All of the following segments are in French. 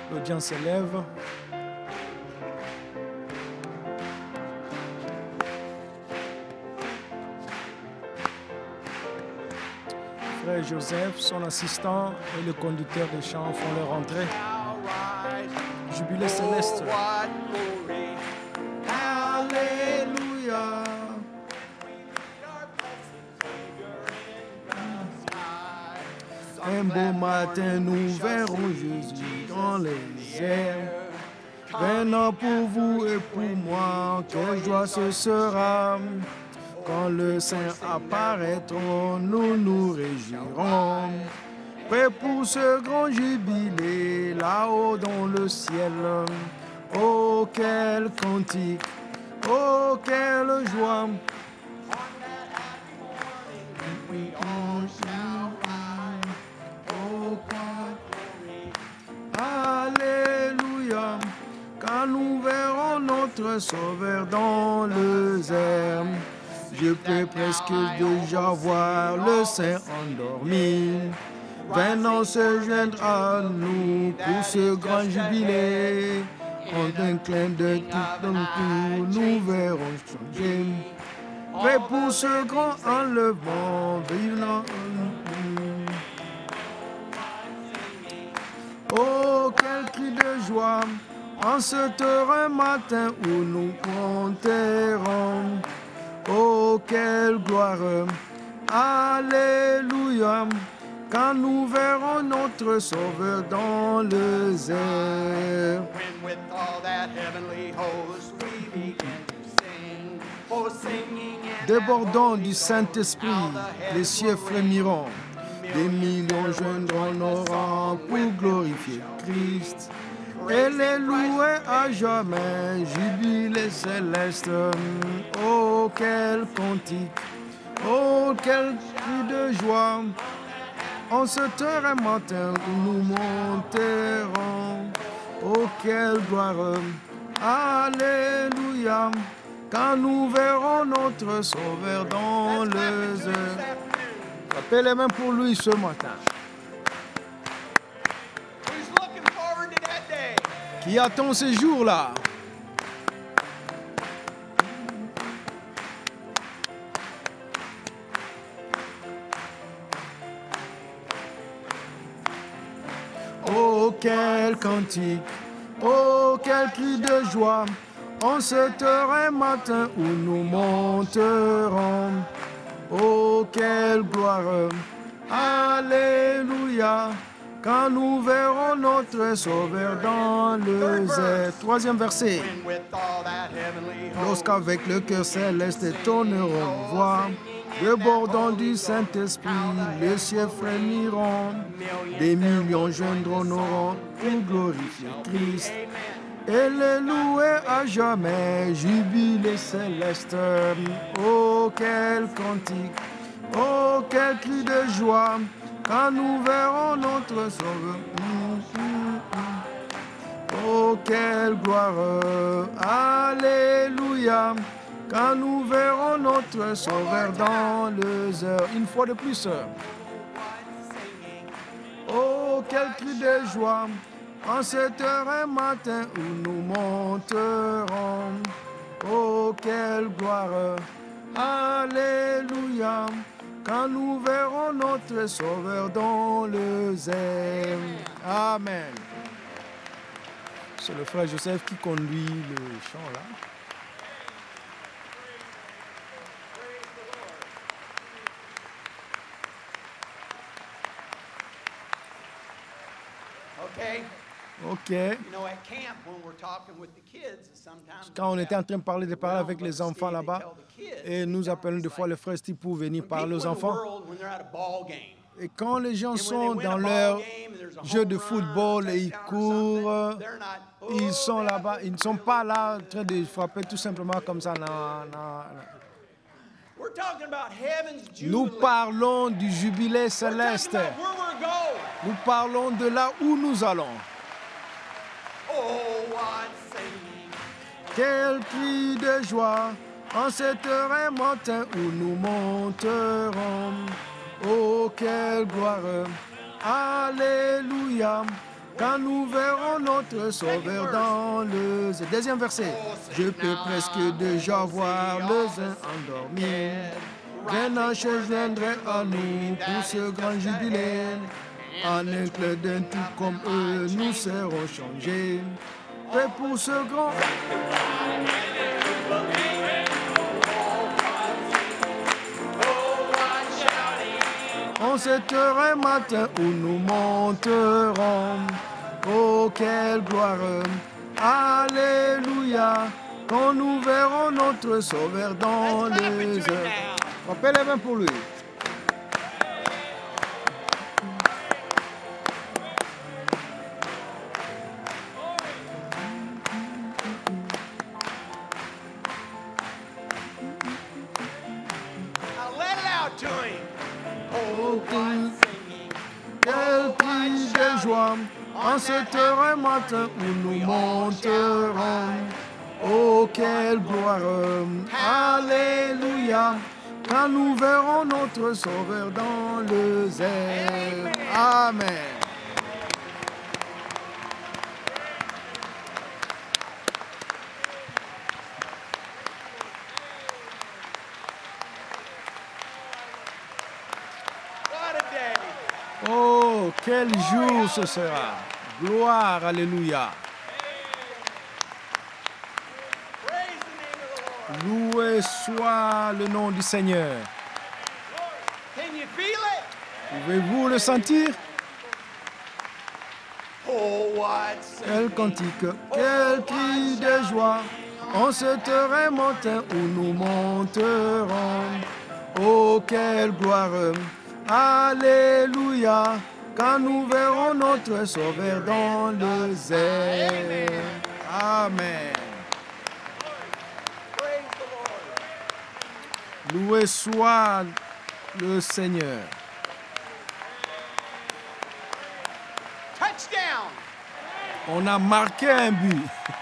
L'audience s'élève. Frère Joseph, son assistant et le conducteur de chant font leur entrée. Jubilé céleste. Alléluia. Un beau matin, nous verrons Jésus dans les airs. Venant pour vous et pour moi, quelle joie ce sera. Quand le Saint apparaîtra, nous nous réjouirons. Prêts pour ce grand jubilé, là-haut dans le ciel. Oh, quel cantique, oh, quelle joie. Alléluia, quand nous verrons notre Sauveur dans les airs. Je peux presque déjà voir le Saint endormi, venant se joindre à nous pour ce grand jubilé. En un clin d'œil tout d'un coup, nous verrons changer. Prêt pour ce grand enlèvement, vivant. Oh, quel cri de joie en ce heureux matin où nous compterons. Oh, quelle gloire, alléluia, quand nous verrons notre Sauveur dans les airs. Débordant du Saint-Esprit, les cieux frémiront. Des millions joindront nos rangs pour glorifier Christ et les louer à jamais, jubilé céleste. Oh, quel cantique, oh, quel cri de joie, en ce heureux matin où nous monterons. Oh, quelle gloire, alléluia, quand nous verrons notre Sauveur dans les airs. Frappez les mains pour lui ce matin. Qui attend ce jour-là? Oh, quel cantique, oh, quel cri de joie, en cet heureux matin où nous monterons. Oh, quelle gloire, alléluia, quand nous verrons notre Sauveur dans les airs. Troisième verset. Lorsqu'avec le cœur céleste étonneront voix, débordant du Saint-Esprit, les cieux frémiront. Des millions joindront nos rangs pour glorifier Christ et les louer à jamais, jubilé céleste. Oh, quel cantique, oh, quel cri de joie, quand nous verrons notre Sauveur. Oh, quelle gloire, alléluia, quand nous verrons notre Sauveur dans les heures. Une fois de plus. Oh, quel cri de joie, en cet heureux matin où nous monterons. Oh, quelle gloire, alléluia, quand nous verrons notre Sauveur dans les airs. Amen. C'est le frère Joseph qui conduit le chant là. Ok. Quand on était en train de parler avec les enfants là-bas, et nous appelons des fois les frères Steve pour venir parler aux enfants. Et quand les gens sont dans leur jeu de football et ils courent, ils sont là-bas, ils ne sont pas là en train de frapper tout simplement comme ça. Non. Nous parlons du jubilé céleste. Nous parlons de là où nous allons. Quel cri de joie en cet heureux matin où nous monterons. Oh, quelle gloire, alléluia, quand nous verrons notre Sauveur dans le... Deuxième verset. Je peux presque déjà voir le zin endormi. Maintenant je viendrai à nous pour ce grand jubilé. En un clin d'œil, tout comme eux, nous serons changés. Et pour ce grand... En cet heure matin où nous monterons, oh quelle gloire, alléluia, quand nous verrons notre Sauveur dans les airs. Rappelez les mains pour lui. Quel cri de joie en cet heure matin où nous monterons. Oh, quelle gloire, alléluia, quand nous verrons notre Sauveur dans les airs. Amen. Oh, quel jour ce sera. Gloire, alléluia. Loué soit le nom du Seigneur. Pouvez-vous le sentir? Quel cantique, quel cri de joie en cet heure matin où nous monterons. Oh, quelle gloire, alléluia, quand nous verrons notre Sauveur dans les airs. Amen. Loué soit le Seigneur. Touchdown. On a marqué un but.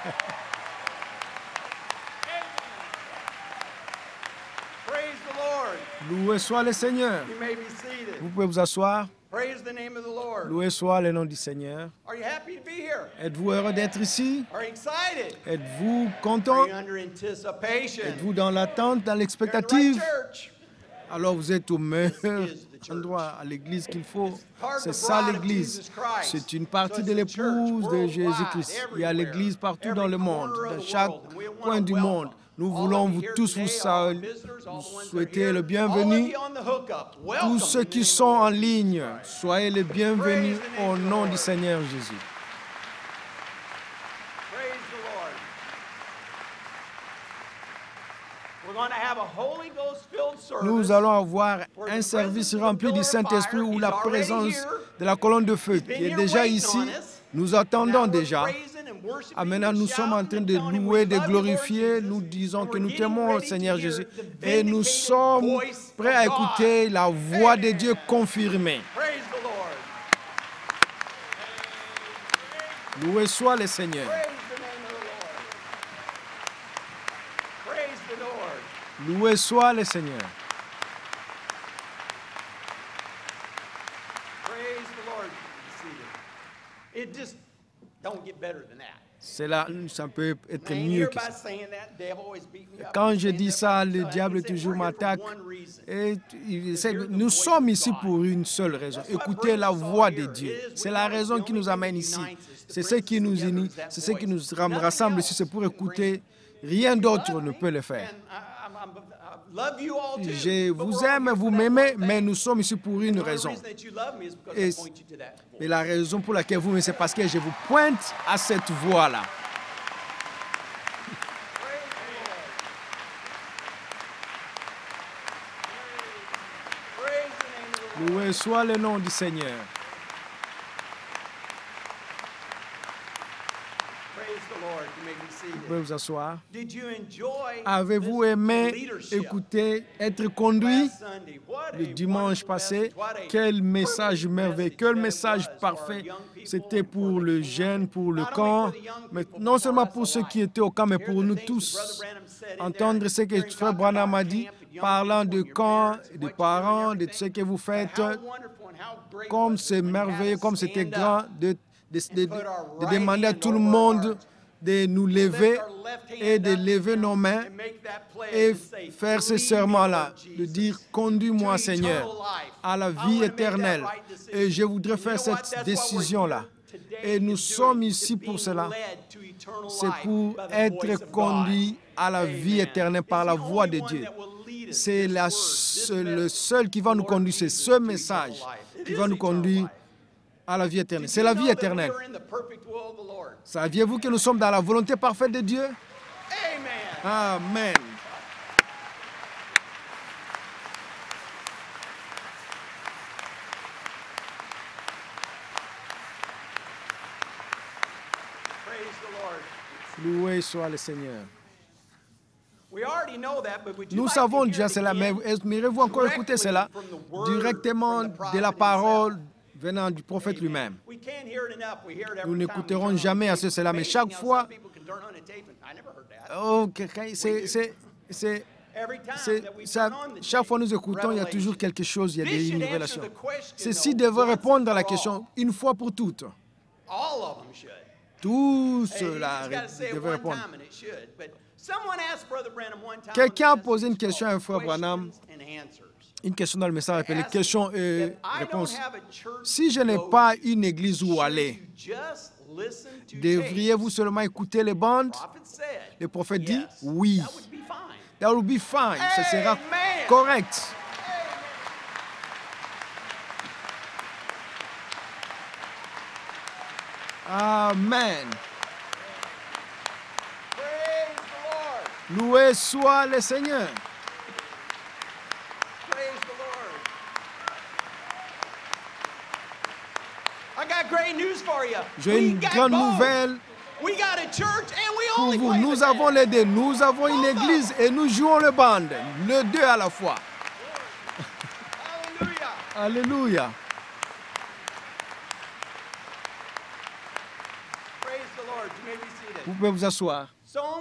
Loué soit le Seigneur. Vous pouvez vous asseoir. Loué soit le nom du Seigneur. Êtes-vous heureux d'être ici? Êtes-vous content? Êtes-vous dans l'attente, dans l'expectative? Alors vous êtes au meilleur endroit, à l'église qu'il faut. C'est ça l'église. C'est une partie de l'épouse de Jésus-Christ. Il y a l'église partout dans le monde, dans chaque coin du monde. Nous voulons vous tous vous souhaiter le bienvenu. Tous ceux qui sont en ligne, soyez les bienvenus au nom du Seigneur Jésus. Nous allons avoir un service rempli du Saint-Esprit où la présence de la colonne de feu qui est déjà ici, nous attendons déjà. Ah, maintenant, nous sommes en train de louer, de glorifier. Nous disons que nous t'aimons, le Seigneur Jésus. Et nous sommes prêts à écouter la voix de Dieu confirmée. Loué soit le Seigneur. Loué soit le Seigneur. Ça peut être mieux que ça. Quand je dis ça, le diable toujours m'attaque. Nous sommes ici pour une seule raison. Écouter la voix de Dieu. C'est la raison qui nous amène ici. C'est ce qui nous unit. C'est ce qui nous rassemble ici. C'est pour écouter. Rien d'autre ne peut le faire. Je vous aime, vous m'aimez, mais nous sommes ici pour une raison. Et la raison pour laquelle vous m'aimez, c'est parce que je vous pointe à cette voie-là. Loué soit le nom du Seigneur. Vous pouvez vous asseoir. Avez-vous aimé écouter, être conduit le dimanche passé? Quel message merveilleux, quel message parfait. C'était pour le jeune, pour le camp, mais non seulement pour ceux qui étaient au camp, mais pour nous tous. Entendre ce que Frère Branham a dit, parlant de camp, des parents, de ce que vous faites, comme c'est merveilleux, comme c'était grand de demander à tout le monde de nous lever et de lever nos mains et faire ce serment-là, de dire « Conduis-moi, Seigneur, à la vie éternelle. » Et je voudrais faire cette décision-là. Et nous sommes ici pour cela. C'est pour être conduit à la vie éternelle par la voix de Dieu. C'est le seul qui va nous conduire, c'est ce message qui va nous conduire à la vie éternelle. C'est la vie éternelle. Saviez-vous que nous sommes dans la volonté parfaite de Dieu? Amen. Loué soit le Seigneur. Nous savons déjà cela, mais aimeriez-vous encore écouter cela directement de la parole venant du prophète lui-même? Nous n'écouterons jamais assez cela, mais chaque fois, chaque fois nous écoutons, il y a toujours quelque chose, il y a une révélation. Ceci devrait répondre à la question une fois pour toutes. Tout cela devrait répondre. Quelqu'un a posé une question à un frère Branham, une question dans le message appelé question et réponse. Si je n'ai pas une église où aller, devriez-vous seulement écouter les bandes? Le prophète dit oui. That will be fine. Ce sera correct. Amen. Loué soit le Seigneur. J'ai une grande nouvelle pour vous. Nous avons les deux. Nous avons une église et nous jouons le band. Les deux à la fois. Alléluia. Vous pouvez vous asseoir.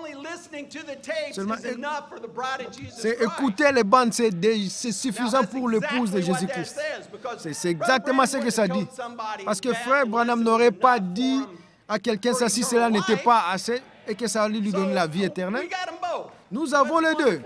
C'est écouter les bandes, c'est suffisant pour l'épouse de Jésus-Christ. C'est exactement ce que ça dit. Parce que frère Branham n'aurait pas dit à quelqu'un ça si cela n'était pas assez et que ça allait lui donner la vie éternelle. Nous avons les deux.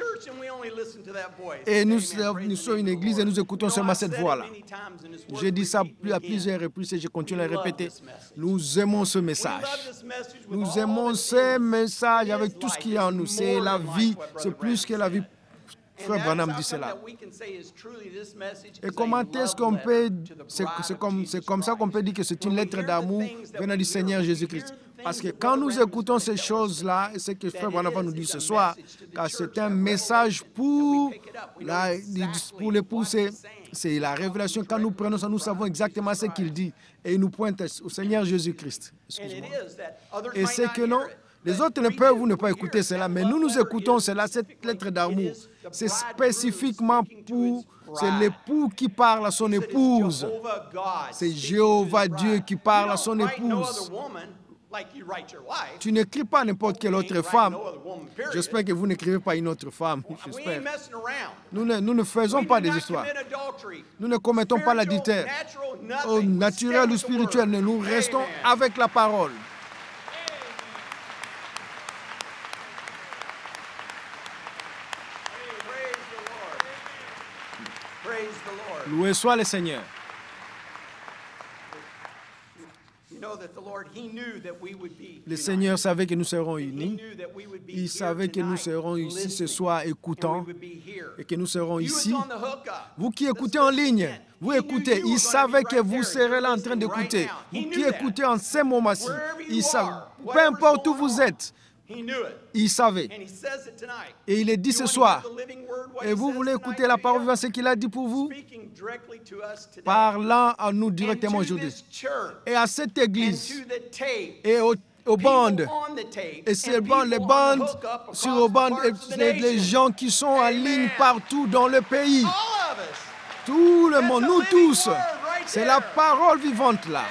Et nous sommes une église et nous écoutons seulement cette voix-là. J'ai dit ça à plusieurs reprises et je continue à le répéter. Nous aimons ce message. Nous aimons ce message avec tout ce qu'il y a en nous. C'est la vie, c'est plus que la vie. Frère Branham dit cela. Et comment est-ce qu'on peut... C'est comme ça qu'on peut dire que c'est une lettre d'amour venant du Seigneur Jésus-Christ. Parce que quand nous écoutons ces choses-là, et ce que Frère Branham va nous dire ce soir, car c'est un message pour l'époux, c'est la révélation. Quand nous prenons ça, nous savons exactement ce qu'il dit. Et il nous pointe au Seigneur Jésus-Christ. Et c'est que non, les autres ne peuvent ne pas écouter cela, mais nous écoutons cela, cette lettre d'amour. C'est spécifiquement pour... C'est l'époux qui parle à son épouse. C'est Jéhovah Dieu qui parle à son épouse. Tu n'écris pas n'importe quelle autre femme. J'espère que vous n'écrivez pas une autre femme. J'espère. Nous ne faisons pas des histoires. Nous ne commettons pas l'adultère. Au naturel ou spirituel, nous restons avec la parole. Loué soit le Seigneur. Le Seigneur savait que nous serons unis. Il savait que nous serons ici ce soir écoutant et que nous serons ici. Vous qui écoutez en ligne, vous écoutez. Il savait que vous serez là en train d'écouter. Vous qui écoutez en ces moments-ci, il savait. Peu importe où vous êtes, il savait. Et il est dit ce soir. Et vous voulez écouter la parole vivante, ce qu'il a dit pour vous? Parlant à nous directement aujourd'hui. Et à cette église. Et aux bandes. Et c'est les bandes sur les bandes. Et les gens qui sont en ligne partout dans le pays. Tout le monde, nous tous. C'est la parole vivante là.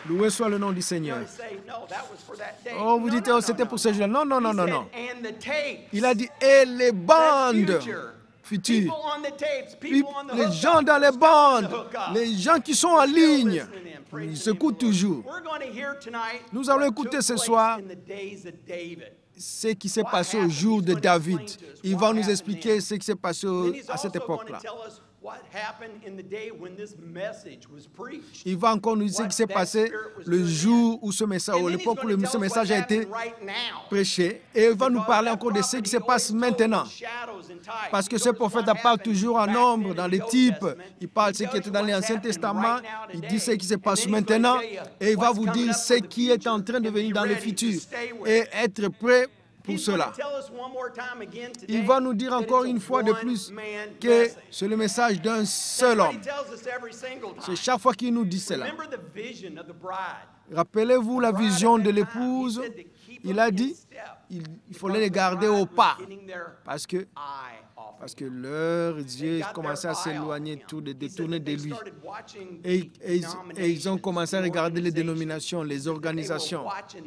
Loué soit le nom du Seigneur. You say, no, that was for that day. Oh, vous No, dites, no, oh, no, c'était no, pour ce jour-là. Non, non, non, He non, said, non. and the tapes. Il a dit, et les bandes Future. futures. People on the tapes, Puis people on the les hookup, gens dans les still on the bandes, hookup. les gens qui sont en Still ligne, listening in. Praise ils the s'écoutent name of the Lord. toujours. We're going to hear tonight Nous allons what écouter took ce place soir in the days of David. ce qui s'est passé au jour de David. Il va nous expliquer ce qui s'est passé Then he's à cette also going to époque-là. tell us what happened in the day when this message was preached. Il va encore nous dire ce qui s'est passé le jour où ce message, And ou then he's l'époque où going to ce tell us message what's a été happening right now. prêché. Et il va nous parler encore de ce qui se passe maintenant. Parce que ce prophète parle toujours en nombre, dans les types. Il parle de ce qui était dans l'Ancien Testament. Il dit ce qui se passe maintenant. Et il va vous dire ce qui est en train de venir dans le futur. Et être prêt pour cela. Il va nous dire encore une fois de plus que c'est le message d'un seul homme. C'est chaque fois qu'il nous dit cela. Rappelez-vous la vision de l'épouse. Il a dit il fallait les garder au pas. Parce que leurs yeux commençaient à s'éloigner, tout, de détourner de lui. Et ils ont commencé à regarder les dénominations, les organisations.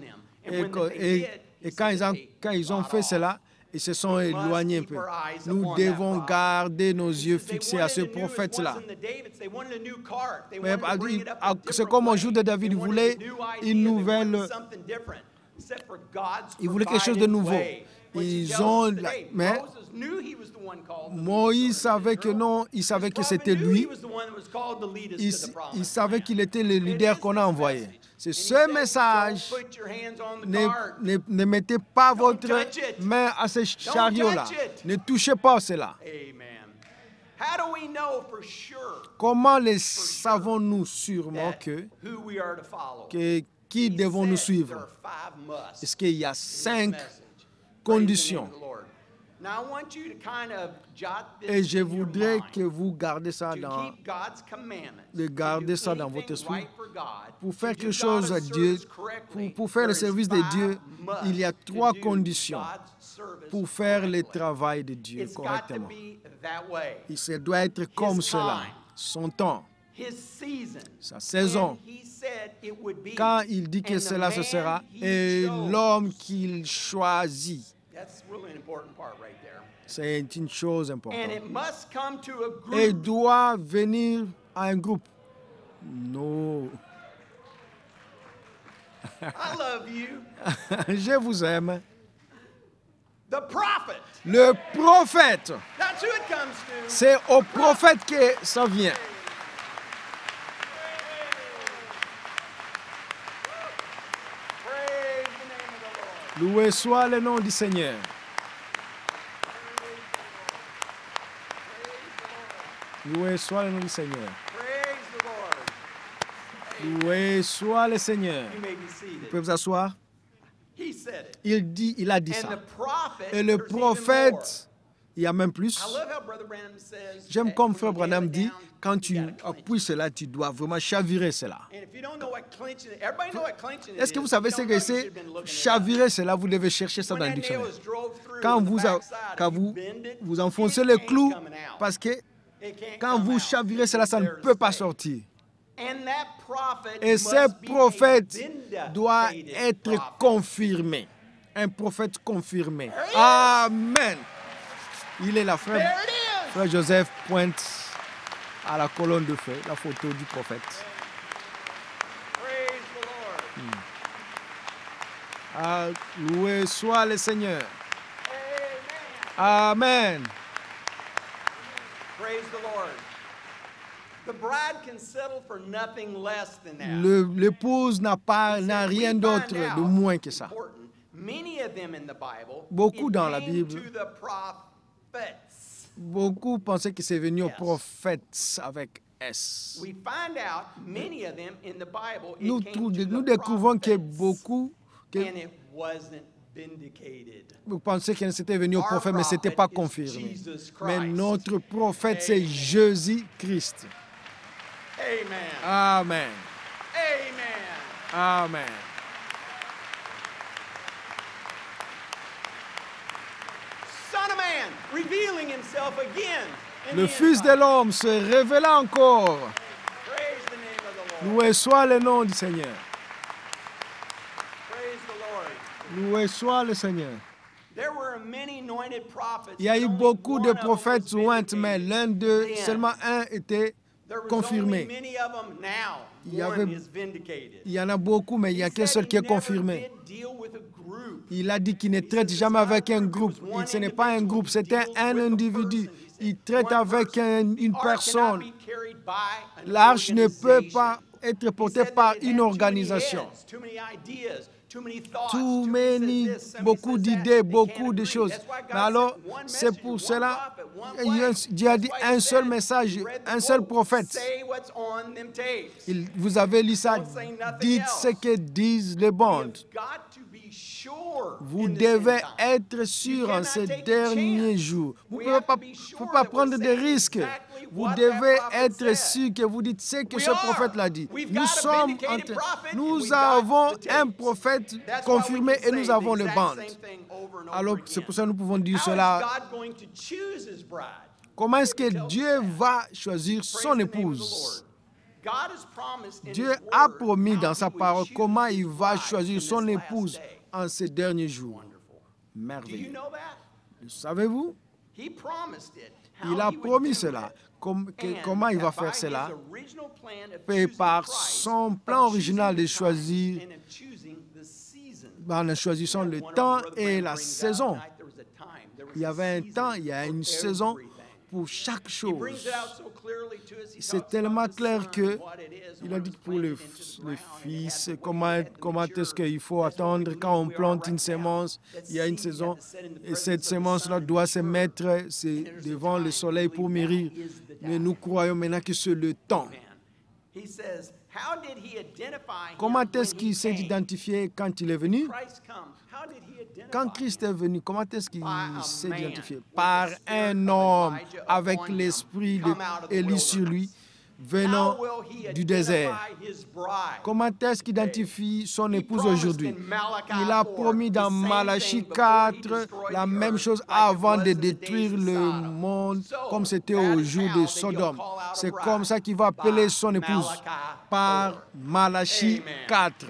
Et quand ils ont fait cela, ils se sont éloignés un peu. Nous devons garder nos yeux fixés à ce prophète-là. C'est comme au jour de David, il voulait une nouvelle... Il voulait quelque chose de nouveau. Mais Moïse savait que non, il savait que c'était lui. Il savait qu'il était le leader qu'on a envoyé. C'est ce message. Ne mettez pas votre main à ce chariot-là. Ne touchez pas cela. Comment les savons-nous sûrement qui devons nous suivre? Est-ce qu'il y a 5 conditions? Et je voudrais que vous gardez ça dans votre esprit. Pour faire quelque chose à Dieu, pour faire le service de Dieu, il y a 3 conditions pour faire le travail de Dieu correctement. Il doit être comme cela. Son temps, sa saison. Quand il dit que cela se sera, et l'homme qu'il choisit. C'est une chose importante. Et il doit venir à un groupe. Non. Je vous aime. Le prophète. C'est au prophète que ça vient. Loué soit le nom du Seigneur. Loué soit le nom du Seigneur. Loué soit le Seigneur. Vous pouvez vous asseoir. Il a dit ça. Et le prophète, il y a même plus. J'aime comme Frère Branham dit, quand tu appuies cela, tu dois vraiment chavirer cela. Est-ce que vous savez ce que c'est? Chavirer cela, vous devez chercher ça dans le dictionnaire. Quand vous enfoncez le clou, parce que quand vous chavirez cela, ça ne peut pas sortir. Et ce prophète doit être confirmé. Un prophète confirmé. Amen. Il est là, frère Joseph pointe à la colonne de feu, la photo du prophète. Loué soit le Seigneur. Amen. Praise the Lord. The bride can settle for nothing less than that. L'épouse n'a rien d'autre de moins que ça. Beaucoup dans la Bible, beaucoup pensaient que c'est venu aux prophètes avec S. Nous découvrons que beaucoup... Vous pensez que c'était venu au prophète, mais ce n'était pas confirmé. Mais notre prophète, c'est Jésus-Christ. Amen. Amen. Le Fils de l'homme se révéla encore. Loué soit le nom du Seigneur. Loué soit le Seigneur. There were many anointed prophets, Il y a eu but only beaucoup de one of them prophètes was oints, mais vindicated. l'un d'eux, The end. seulement un était There was only confirmé. many of them now. Il y One avait- is vindicated. Il y en a beaucoup, mais il n'y a He qu'un said seul he qui est never confirmé. did deal with a group. Il a dit qu'il ne He traite says jamais it's not avec a un group, groupe. it was one Ce n'est pas un individual. groupe, He c'était deals un with a individu. person. He said, Il traite one avec person. une The ark personne. cannot be carried by an L'arche ne peut organization. pas être He portée said that par it une had too many organisation. heads, too many ideas, too many thoughts, Too too many, says this, somebody beaucoup says that. d'idées, They can't beaucoup de agree. choses. That's why God Mais alors, sent one c'est messenger, pour one cela, prophet, one way. Dieu a dit That's why he un seul said, message, you read the un seul quote, prophète. say what's on them tapes. Vous avez lu ça, Don't say nothing dites ce else. que disent les We bandes. have got to be sure Vous in this end devez time. être sûr en cannot ces take a derniers chance. jours. Vous We ne have pouvez to be sure pas that we're prendre de saying risques. exactly Vous what devez that prophet être said. sûr que vous dites ce que We ce prophète l'a are. dit. We've Nous got a sommes vindicated prophet and nous we've got avons the un tapes. prophète That's why we confirmé can et nous say avons the les exact bandes. same thing over and over Alors, again. c'est pour ça que nous pouvons dire How is cela. God going to choose his bride? Comment est-ce que He tells Dieu us that. va choisir Praise son the name of the épouse? Lord. God has promised in Dieu his a word promis how dans he sa would parole choose comment his il va bride choisir in son this last épouse day. en ces derniers jours. Wonderful. Do you Merveilleux. know that? Savez-vous? He promised it. How Il a he would promis do cela. it. Que- And comment il va that by faire his cela? original plan of Et choosing par Christ, son of plan choosing original the de time, choisir and of choosing the season. en choisissant le One of temps Brother et Branham la brings out saison. tonight, there was a time, there was Il y a avait un season temps, il y a for une saison everything. pour chaque He brings chose. it out so clearly to us. He C'est talks tellement about the clair sun, que what it is, and il a when dit it que was pour planted le into the fils, ground, and it comment, had to wait, it comment had to est-ce mature. qu'il faut That's what we attendre believe quand on we are plante right une now. sémence. That Il y a une seed saison had to set in the et presence cette of the sémence-là sun doit and se mature. mettre And there's a devant le time, soleil we pour believe mûrir. now is the Mais nous time. croyons maintenant que c'est le temps. Amen. He says, how did he identify him Comment when est-ce he qu'il s'est came? identifié quand il est venu? Christ comes. How did he identify Quand him? Christ est venu, comment est-ce qu'il By a s'est man identifié? with Par the spirit un of homme Elijah avec upon him, l'esprit come out of the d'Élie sur lui, wilderness. venant How will he du désert. identify his bride? Comment est-ce qu'il identifie son He épouse promised aujourd'hui? in Malachi Il a 4 promis dans the same Malachie thing before he 4 destroyed la the même earth, chose like it avant was de in the days détruire of le Sodom. monde So, comme c'était that au is jour how de that Sodome. he'll call out a C'est bride, comme ça qu'il va appeler by son épouse Malachi par 4. Malachie Amen. 4.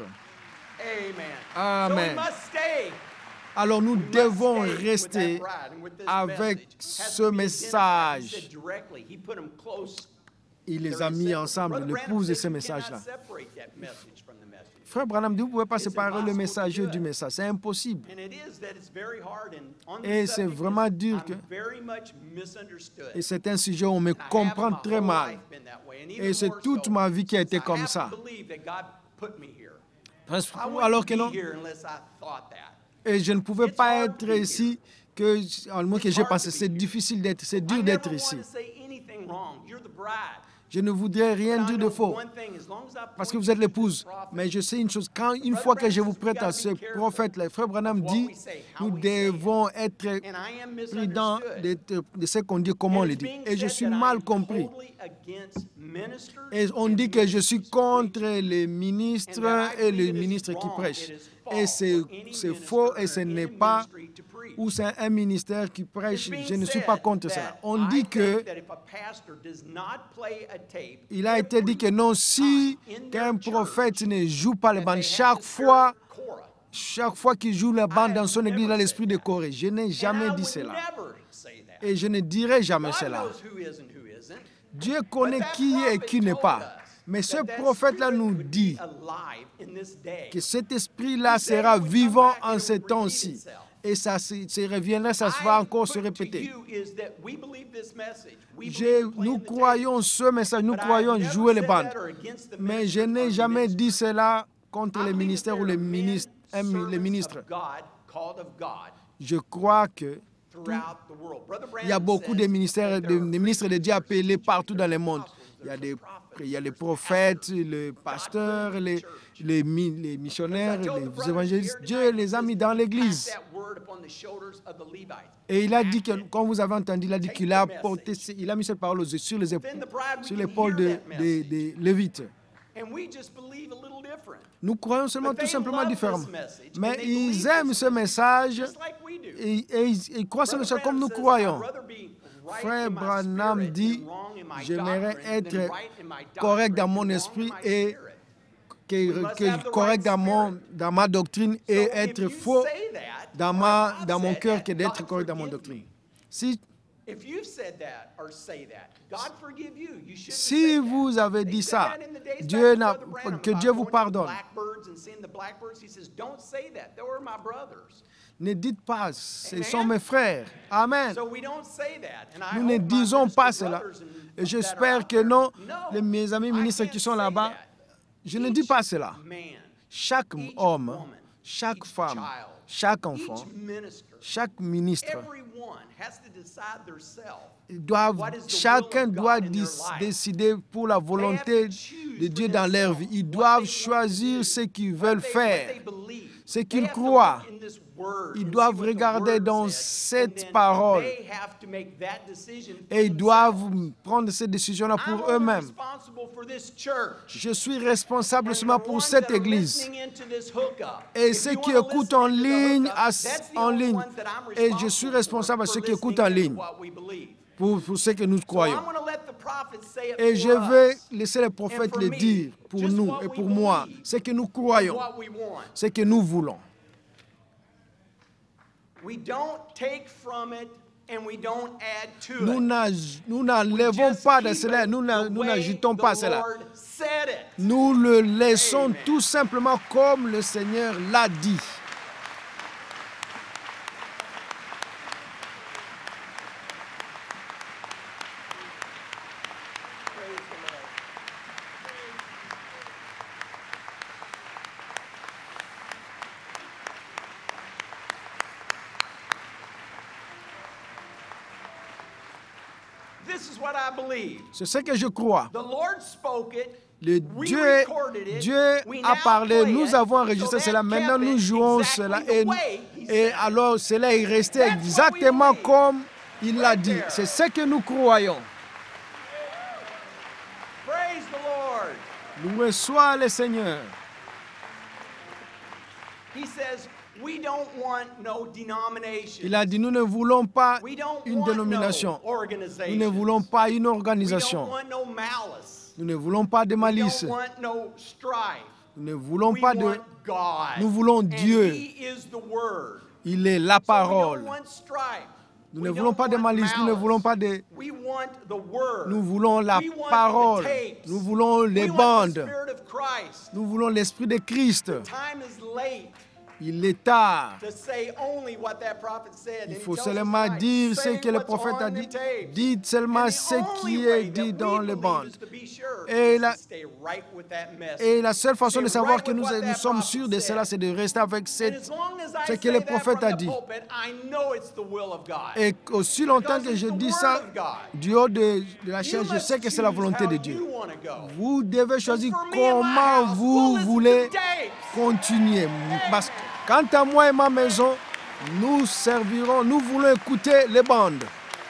Amen. So we Amen. must stay. Alors nous We must devons stay with that rester bride and with this avec message. Has ce to be identified. He message. said directly. He put them close. Il les They're a mis inseparable. ensemble, Brother Branham l'épouse et said ce you message-là. cannot separate that message from the message. Frère Branham dit, vous ne pouvez pas It's séparer le impossible to messager do du it. message. C'est impossible. And it is that it's very hard and on Et this c'est subject vraiment is- dur I'm que- very much misunderstood. Et c'est un sujet où on me And I have comprend my très whole mal. life been that way, and even Et c'est more toute so ma vie qui a été since I comme have ça. to believe that God put me here. Parce- I wouldn't Alors que be non. here unless I thought that. Et je ne pouvais It's pas hard to être be ici que, en moins que It's j'ai hard pensé. to be C'est here. difficile d'être, c'est I dur never d'être want ici. to say anything wrong. You're the bride. Je ne voudrais rien But I dire de know faux. one thing, as long as I Parce que point vous êtes you to l'épouse. this prophet, Mais je sais une chose, une fois que je vous prête à ce prophète-là, Frère Branham dit, nous devons être and I am prudents misunderstood. de ce qu'on dit, comment on And le it's dit. being Et je said suis that I mal am compris. totally against ministers Et on and dit que je suis ministers who contre preach. les And ministres that I et believe les it is ministres qui wrong, prêchent. it is Et false c'est for any c'est minister faux et or ce any n'est pas ministry to preach. ou c'est un ministère qui prêche. It's being Je ne suis said pas contre that cela. On I dit think que that if a pastor does not play a tape il a été dit que non, si in qu'un their prophète church, ne joue pas les that bandes, they have the spirit of Korah. chaque fois qu'il joue la bande I dans have son église, il a never l'esprit said de that. Corée. Je n'ai And jamais I dit would cela. never say that. Et je ne dirai jamais God cela. knows who is and who isn't. Dieu connaît But that qui est et prophet qui n'est told pas. us Mais ce that that prophète-là spirit nous would be dit alive in this day. que cet esprit-là He said sera it would come vivant back and en it ce would repeat temps-ci. itself. Et ça reviendra, ça va I encore se put to répéter. you is that we believe this message. We believe in playing Nous the croyons tape. ce message, nous But I have croyons never jouer les said bandes. that or against the Mais je ministers n'ai or jamais ministry. dit cela contre I les believe ministères that ou there les are ministres. men, Les servants ministres. of God, called of God, Je crois que throughout the world. Brother il y a Branham beaucoup de says ministères, that there are des ministres de Dieu preachers, appelés teachers, partout dans le there's monde. apostles, Il y a there's des, prophets, il y a les there's prophètes, pastors. les pasteurs, put them in les, the church. les missionnaires, As I told the les brothers évangélistes. here Dieu tonight, les a he mis says, dans "Cast l'église. that word upon the shoulders of the Levites." Et il a dit que, Act it. comme vous avez entendu, il a dit Take qu'il a the porté, message. il a mis cette parole sur les Then the bride, we sur can l'épaule hear that message. des Lévites. And we just believe a little different. Nous croyons seulement But tout they simplement love différemment. this message, and Mais they ils believe aiment this ce message just like we do. et ils croient ce Brother message comme Branham nous says, croyons. "I'd rather be right Frère in my Branham spirit dit, and wrong in my j'aimerais doctrine être than right in my correct doctrine dans mon and wrong esprit in my et spirit." correct dans ma doctrine et être faux dans mon cœur que d'être correct dans mon doctrine. Si vous avez dit ça, que Dieu vous pardonne. Ne dites pas, ce sont mes frères. Amen. Nous ne disons pas cela. Et j'espère que non, mes amis ministres qui sont là-bas, je ne dis pas cela. Chaque homme, chaque femme, chaque enfant, chaque ministre, chacun doit décider pour la volonté de Dieu dans leur vie. Ils doivent choisir ce qu'ils veulent faire, ce qu'ils croient. Ils doivent regarder dans cette parole et ils doivent prendre cette décision-là pour eux-mêmes. Je suis responsable seulement pour cette église. Et ceux qui écoutent en ligne, et je suis responsable à ceux qui écoutent en ligne pour ce que nous croyons. Et je vais laisser les prophètes le dire pour nous et pour moi, ce que nous croyons, ce que nous voulons. Nous n'enlevons pas de cela, nous n'ajoutons pas cela. Nous le laissons tout simplement comme le Seigneur l'a dit. C'est ce que je crois. Dieu a parlé, nous avons enregistré cela, maintenant nous jouons cela. Et alors cela est resté exactement comme il l'a dit. C'est ce que nous croyons. Loué soit le Seigneur. Il a dit, nous ne voulons pas une dénomination. Nous ne voulons pas une organisation. Nous ne voulons pas de malice. Nous ne voulons pas de... Nous voulons Dieu. Il est la parole. Nous ne voulons pas de malice. Nous ne voulons pas de... Nous voulons la parole. Nous voulons les bandes. Nous voulons l'Esprit de Christ. Il est tard. Il faut seulement dire ce que le prophète a dit. Dites seulement ce qui est dit dans les bandes. Et la seule façon de savoir que nous sommes sûrs de cela, c'est de rester avec ce que le prophète a dit. Et aussi longtemps que je dis ça, du haut de la chaise, je sais que c'est la volonté de Dieu. Vous devez choisir comment vous voulez continuer. Parce que quant à moi et ma maison, nous servirons, nous voulons écouter les bandes.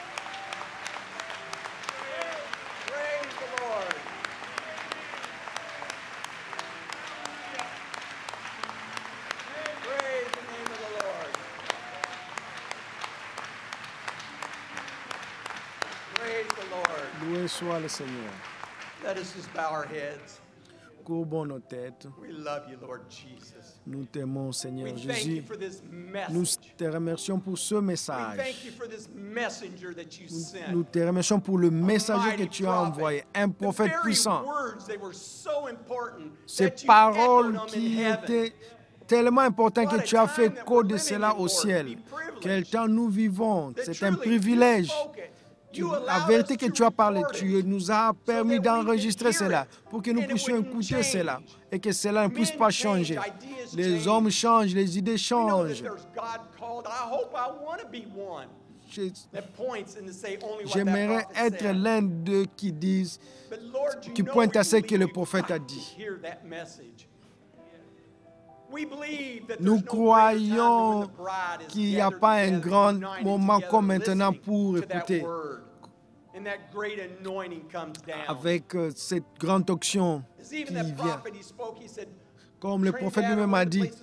Loué soit le Seigneur. Let us just bow our heads. Courbons nos têtes. We love you, Lord Jesus. Nous t'aimons, Seigneur We thank Jésus. you for this Nous message. te remercions pour ce We message. thank you for this messenger that you Nous sent. te remercions pour le messager que tu as envoyé, un prophète The very puissant. words, they were so important Ces that you paroles echoed them qui in heaven. étaient tellement importantes que What a tu as fait time that écho we're de living cela in, au Lord, ciel. to be privileged. Quel temps nous vivons, That c'est un truly privilège. you spoke it. You La allowed vérité us que to tu as parlé, record tu it. nous as permis that we could d'enregistrer hear cela it pour que nous and it puissions wouldn't écouter change. cela et que cela ne puisse Men pas change, changer. ideas Les change. hommes changent, les idées We know that changent. there's God called. I hope I want to be one Je- that points and to say only what that J'aimerais prophet être said. l'un d'eux qui disent, But Lord, you qui know pointe we à ce que believe le we've prophète a got to dit. hear that message. We believe that Nous there's no greater time than when croyons the bride is qu'il n'y a gathered pas un together, grand united moment together, comme maintenant listening pour to that écouter. word. And that great anointing comes down. Avec cette grande onction As qui even that vient. prophet, he spoke, he said, Comme le prophète lui-même a dit,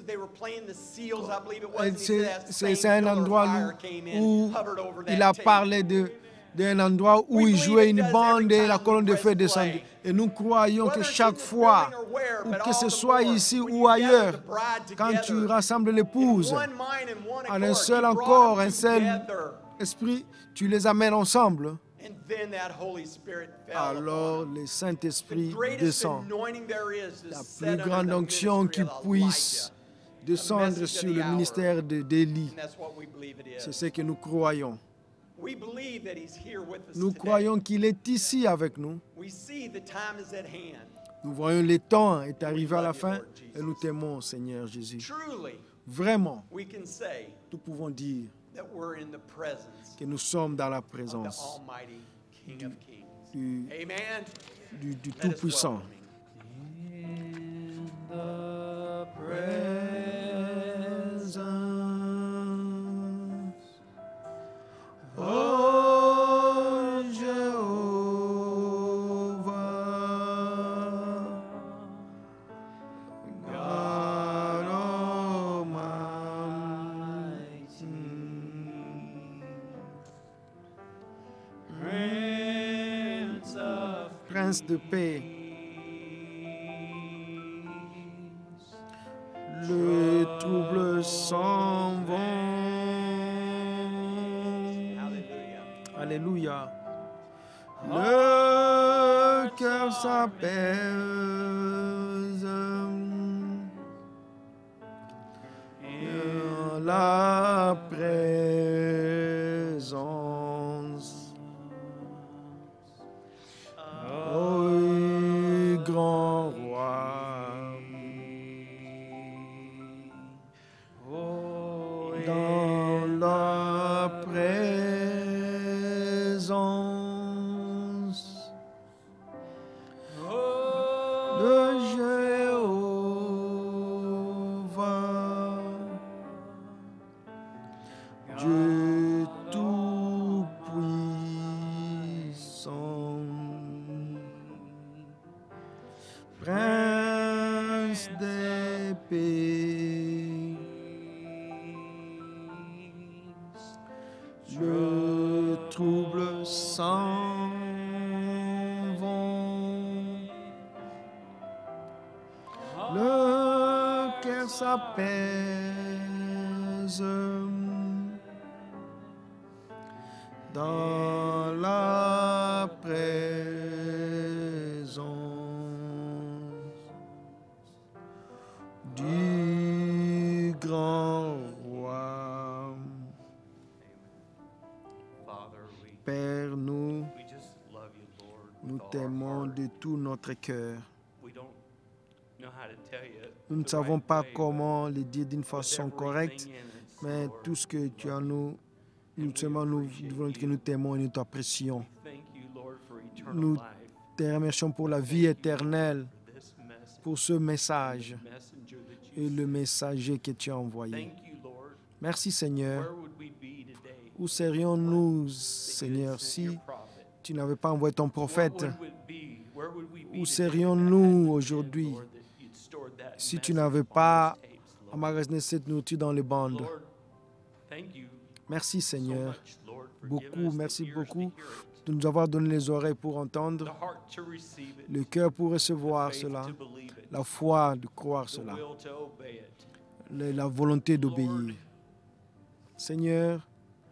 c'est c'est un endroit où il a parlé d'un endroit où il jouait une bande et la colonne de feu descendait. Et nous croyons que chaque fois, ou que ce soit ici ou ailleurs, quand tu rassembles l'épouse en un seul corps, un seul esprit, tu les amènes ensemble. Alors le Saint-Esprit descend. La plus grande onction qui puisse descendre sur le ministère d'Élie. C'est ce que nous croyons. Nous croyons qu'il est ici avec nous. Nous voyons le temps est arrivé à la fin et nous t'aimons, Seigneur Jésus. Vraiment, nous pouvons dire que nous sommes dans la présence du Tout-Puissant. Oh Jehovah, God Almighty, Prince de paix, le trouble s'en va. Alléluia. Le cœur s'apaise dans la présence. Oh, grand roi, dans la présence de Jéhovah, Dieu tout-puissant, Prince des paix, le trouble s'en va, le cœur s'apaise dans la présence du grand roi. Père, nous t'aimons de tout notre cœur. Nous ne savons pas comment le dire d'une façon correcte, mais tout ce que tu as nous voulons que nous t'aimons et nous t'apprécions. Nous te remercions pour la vie éternelle, pour ce message et le messager que tu as envoyé. Merci Seigneur. Où serions-nous, Seigneur, si tu n'avais pas envoyé ton prophète? Où serions-nous aujourd'hui si tu n'avais pas emmagasiné cette nourriture dans les bandes? Merci Seigneur, merci beaucoup de nous avoir donné les oreilles pour entendre, le cœur pour recevoir cela, la foi de croire cela, la volonté d'obéir. Seigneur,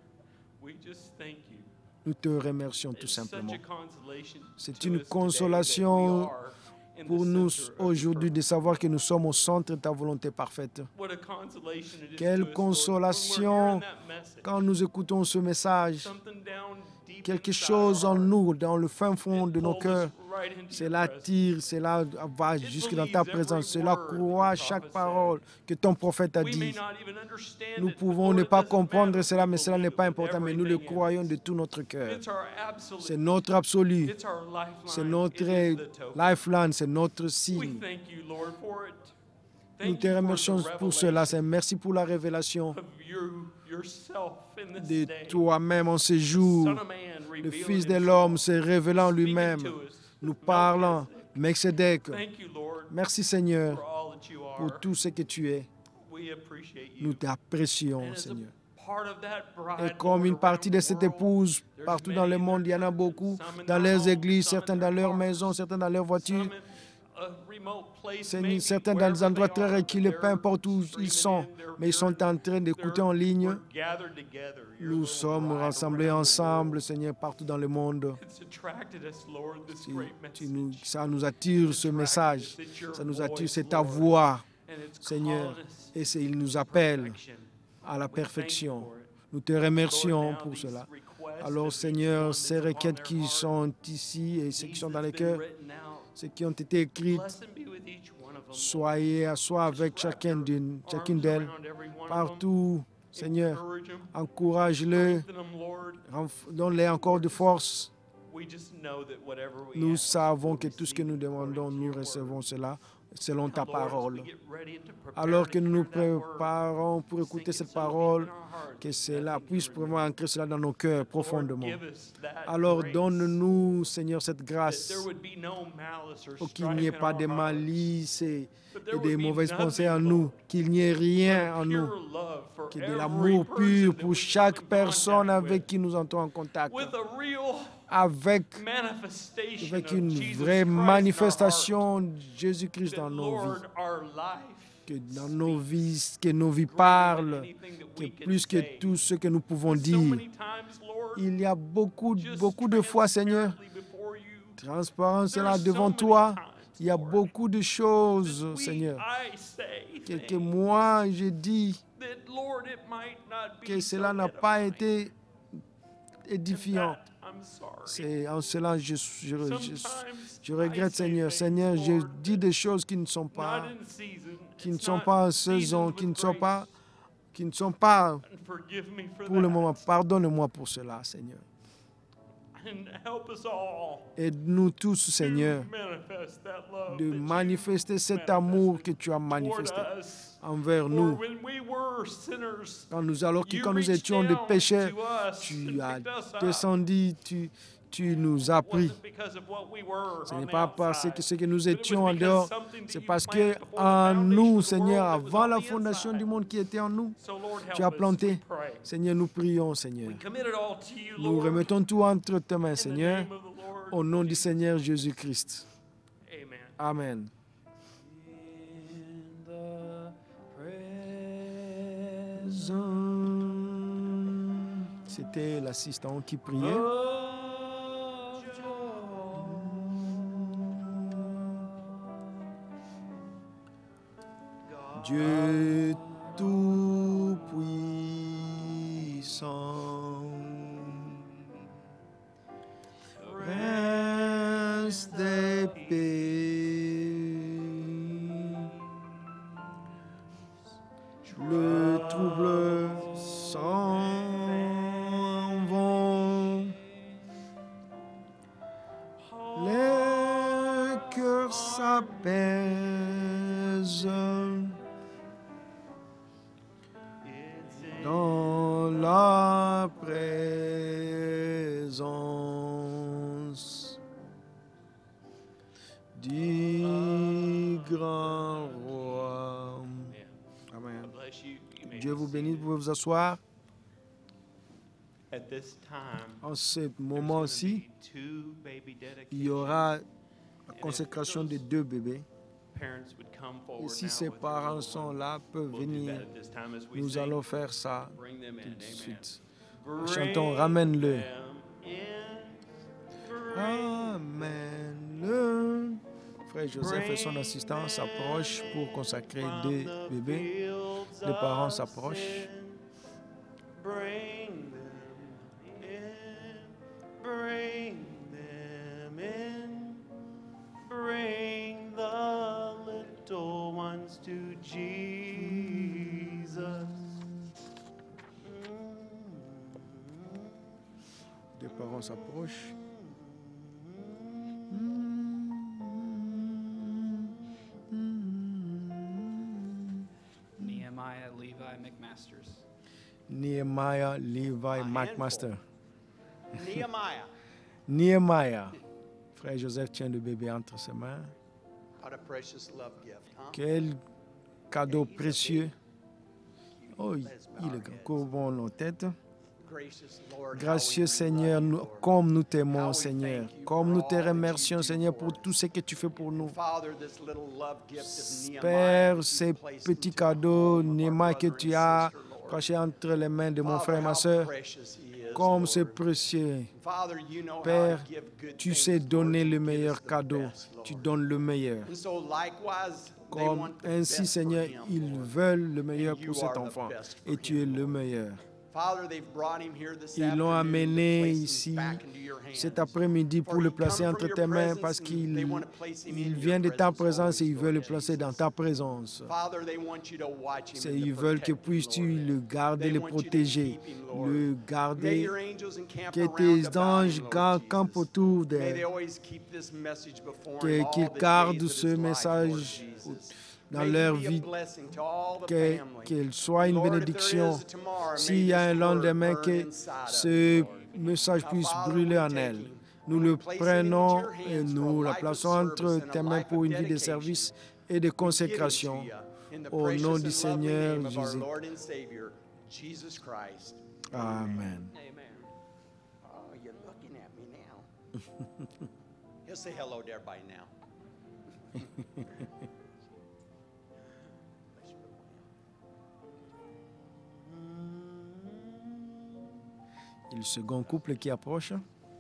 nous te remercions tout simplement. C'est une consolation pour nous aujourd'hui de savoir que nous sommes au centre de ta volonté parfaite. Quelle consolation quand nous écoutons ce message. Quelque chose en nous, dans le fin fond de nos cœurs, cela tire, cela va jusque dans ta présence, cela croit chaque parole que ton prophète a dit. Nous pouvons ne pas comprendre cela, mais cela n'est pas important, mais nous le croyons de tout notre cœur. C'est notre absolu, c'est notre lifeline, c'est notre signe. Nous te remercions pour cela, merci pour la révélation de toi-même en ce jour. Le Fils de l'homme se révélant lui-même, nous parlant, Melchizedek. Merci Seigneur pour tout ce que tu es. Nous t'apprécions, Seigneur. Et comme une partie de cette épouse, partout dans le monde, il y en a beaucoup, dans leurs églises, certains dans leurs maisons, certains dans leurs voitures, certains dans des endroits très reculés, peu importe où ils sont, mais ils sont en train d'écouter en ligne. Nous sommes rassemblés ensemble, Seigneur, partout dans le monde. Ça nous attire ce message, ça nous attire, c'est ta voix, Seigneur, et il nous appelle à la perfection. Nous te remercions pour cela. Alors, Seigneur, ces requêtes qui sont ici et ceux qui sont dans les cœurs, ceux qui ont été écrites, sois avec chacune d'elles, partout, Seigneur, encourage-le, donne-les encore de force. Nous savons que tout ce que nous demandons, nous recevons cela selon ta parole. Alors que nous nous préparons pour écouter cette parole, que cela puisse vraiment ancrer cela dans nos cœurs profondément. Alors donne-nous, Seigneur, cette grâce pour qu'il n'y ait pas de malice et de mauvaises pensées en nous, qu'il n'y ait rien en nous, que de l'amour pur pour chaque personne avec qui nous entrons en contact, avec une vraie manifestation de Jésus-Christ dans nos vies. Que dans nos vies, que nos vies parlent, que plus que tout ce que nous pouvons dire. Il y a beaucoup de fois, Seigneur, transparence là devant toi. Il y a beaucoup de choses, Seigneur, que moi, je dis que cela n'a pas été édifiant. C'est en cela que je regrette, Seigneur. Seigneur, je dis des choses qui ne sont pas en saison, qui ne sont pas pour le moment. Pardonne-moi pour cela, Seigneur. Aide-nous tous, Seigneur, de manifester cet amour que tu as manifesté envers nous. Quand nous étions des pécheurs, tu as descendu, tu nous as pris. Ce n'est pas parce que ce que nous étions en dehors, c'est parce que en nous, Seigneur, avant la fondation du monde qui était en nous, tu as planté. Seigneur, nous prions, Seigneur. Nous remettons tout entre tes mains, Seigneur, au nom du Seigneur Jésus-Christ. Amen. C'était l'assistant qui priait. Dieu tout-puissant, prince des paix, le trouble s'en va, les cœurs s'apaisent. Dans la présence du grand roi. Amen. Dieu vous bénisse, vous pouvez vous asseoir. En ce moment-ci, il y aura la consécration de 2 bébés. Et si ces parents sont là, peuvent venir, nous allons faire ça tout de suite. Chantons, ramène-le. Ramène-le. Frère Joseph et son assistant s'approchent pour consacrer 2 bébés. Les parents s'approchent. To Jesus. Les parents s'approchent. Nehemiah Levi McMasters. Nehemiah Levi McMaster. Nehemiah. Nehemiah. Frère Joseph tient le bébé entre ses mains. What a precious love gift, huh? Quel cadeau précieux. Oh, il est grand. Courbons nos têtes. Gracious Lord, Gracieux Seigneur, comme nous t'aimons, Seigneur. Comme nous te remercions, Seigneur, pour tout ce que tu fais pour nous. Father, this little love gift of Nehemiah Père, that ces you placed petits into the cadeaux, home of our Néma, que brother tu and as sister, Lord. cachés entre les mains de mon Father, frère et ma how soeur, precious he is, comme Lord. c'est précieux. Father, you know how Père, to give good tu things, sais Lord. donner You le give us meilleur the cadeau. best, Lord. Tu donnes le meilleur. And so likewise, they Comme want the ainsi, best Seigneur, for him, ils Lord. veulent le meilleur And pour you cet are the enfant. best for Et tu es him, le Lord. meilleur. Father, they've brought him here this Ils l'ont afternoon to amené place him ici back into your hands. cet après-midi pour For le he placer come entre from your tes mains presence parce and qu'il they want to place him in il your vient de ta presence, présence et Holy ils veulent le Spirit placer dans Jesus. ta présence. Father, they want you to watch him and Ils to veulent que protect him, puisses-tu Lord. le garder, They le want you to protéger, keep him, Lord. le May garder, your angels encamp que around tes about anges him, Lord campent Jesus. autour May they d'elle, always keep this message before him all qu'ils the gardent days of ce his life, Lord message Jesus. dans May he leur be a vie, blessing to all the qu'elle family. soit une Lord, if there bénédiction. is a tomorrow, may S'il y a un this word lendemain, burn que inside of ce him, Lord. message Now, puisse Father, brûler we en take elle. him Nous and we le place him into prenons your et hands for nous a la life of plaçons entre service and a tes mains life pour of une vie de dedication. service et de We give him to consécration. you in the Au nom precious du and lovely Seigneur name of our Jésus. Lord and Savior, Jesus Christ. Amen. Amen. Oh, you're looking at me now. He'll say hello to everybody now. Et le second couple qui approche.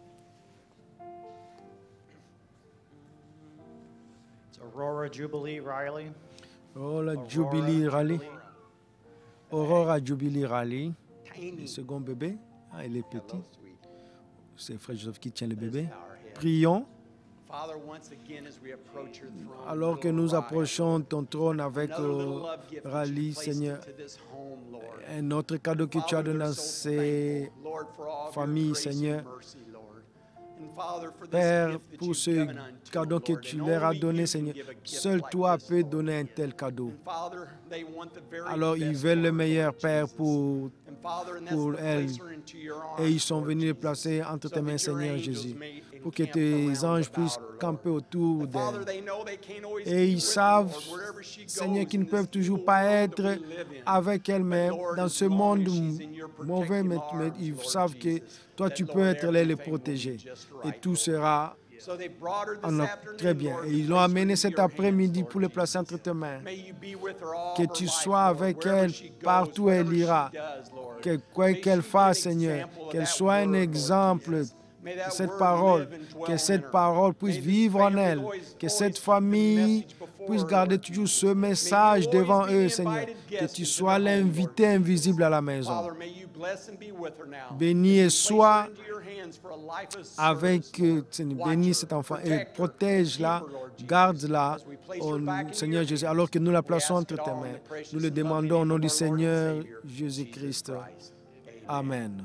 It's Aurora Jubilee Riley. Oh, la Aurora Jubilee Raleigh. Jubilee. Aurora Jubilee Raleigh. Le Tiny. second bébé. Ah, il est petit. Hello, sweet. C'est Frère Joseph qui tient le bébé. Let's bow our heads. Prions. Father, once again, as we approach your throne, Alors que little nous Ryan, approchons ton trône avec another little love gift that you Raleigh, placed Seigneur, into this home, Lord. un autre cadeau que tu as Father, donné we're dans so ces thankful, Lord, for all of your familles, grace and Seigneur. mercy, Lord. And Father, for this Père, gift that pour you've ce given unto cadeau them, que Lord, tu and leur as only donné, you can Seigneur. give a gift Seul like toi this, peux Lord. donner un tel cadeau. And Father, they want the very Alors ils best veulent for le her, meilleur, Lord Père, Jesus. pour And Father, and that's pour to elle. place her into your arms, Et ils sont Lord venus le Jesus, placer entre so tes mains, that your Seigneur angels Jésus, may pour que encamp tes around anges puissent about her, Lord. camper autour And Father, d'elle. they know they can't always Et be ils with her, savent, Lord, wherever she Seigneur, goes qu'ils in ne peuvent this toujours evil pas world that être we live in. avec But elle-même Lord, dans as ce long monde as she's in your mauvais, mais protective ils arms, savent Lord que Jesus, toi, that, tu peux Lord, être là et les everything will be protéger. just Et right, tout Lord. sera So they brought her this très afternoon, bien. Lord, Et to ils l'ont place her amené into cet your hands, après-midi Lord pour le placer Jesus. entre tes mains. May you be with her all Que of her tu life, sois Lord, avec wherever elle she goes, partout où elle whatever she ira. does, Lord. Quoi May qu'elle she be fasse, an Seigneur, example of qu'elle that soit un word, Lord exemple Jesus. May de that cette word parole, live and dwell que in cette her. parole puisse May this vivre en family elle, always que cette keep the famille message before puisse her, garder Lord toujours Jesus. ce May you message always devant be eux, the Seigneur, invited que guest tu into sois their home, l'invité Lord invisible à la Jesus. maison. Father, may you bless and be with her now. Bénis As et we place sois her into your hands for a life of avec service, Lord. Seigneur, Watch bénis her, cet enfant et protect her, protège-la, keep her, Lord Jesus. garde-la As we place au her back into Seigneur your Jésus, hands, alors que nous la we plaçons ask entre it tes all in mains. the precious Nous le and lovely demandons au name nom of du our Lord and Seigneur Savior, Jesus Jésus-Christ. Christ. Amen.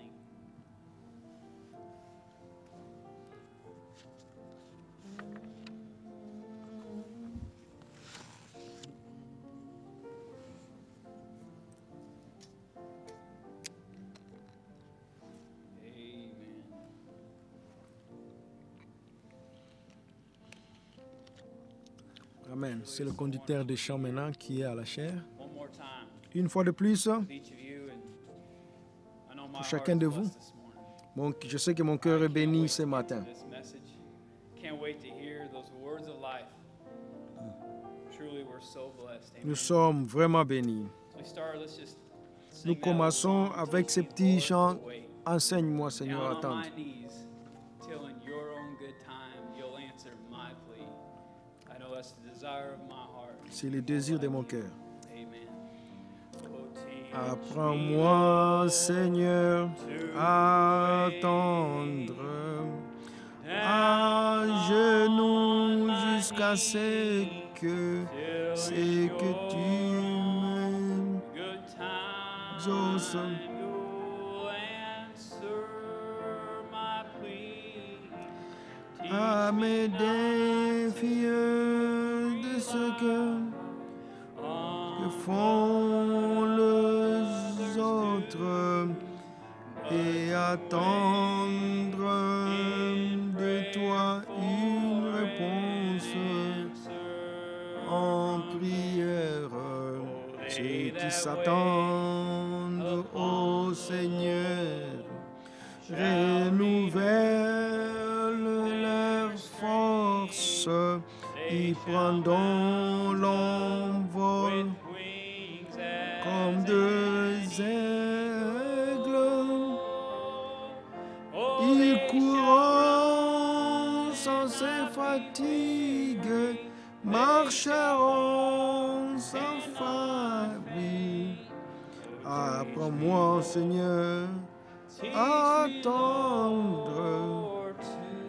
Amen. C'est le conducteur de chant maintenant qui est à la chair. One more time, Une fois de plus, with each of you, and I know my Pour heart chacun is de vous. blessed this morning. je sais que mon cœur est I can't béni wait ce to get matin. to this message. Can't wait to hear those words of life. Truly, we're so blessed. Amen. Nous sommes vraiment bénis. So we start, let's just sing Nous that commençons little song, avec ces Teach me, petits Lord, chants. to wait. Enseigne-moi, Seigneur, à Down on attendre. my knees, till in your own good time you'll answer my plea. I know that's the desire of my heart. C'est le désir de mon cœur. Amen. Oh, teach Apprends-moi, me, Seigneur, à attendre. À genoux jusqu'à ce que tu m'exauces. good time you'll answer my plea. À me défier de ce que font les autres et attendre de toi une réponse en prière. They qui that s'attendent wait au Seigneur renouvellent leur force, ils prendront l'envol with wings as comme deux aigles. Oh, Ils they courront sans se fatiguer, marcheront sans faiblir. Apprends-moi, Seigneur, à attendre.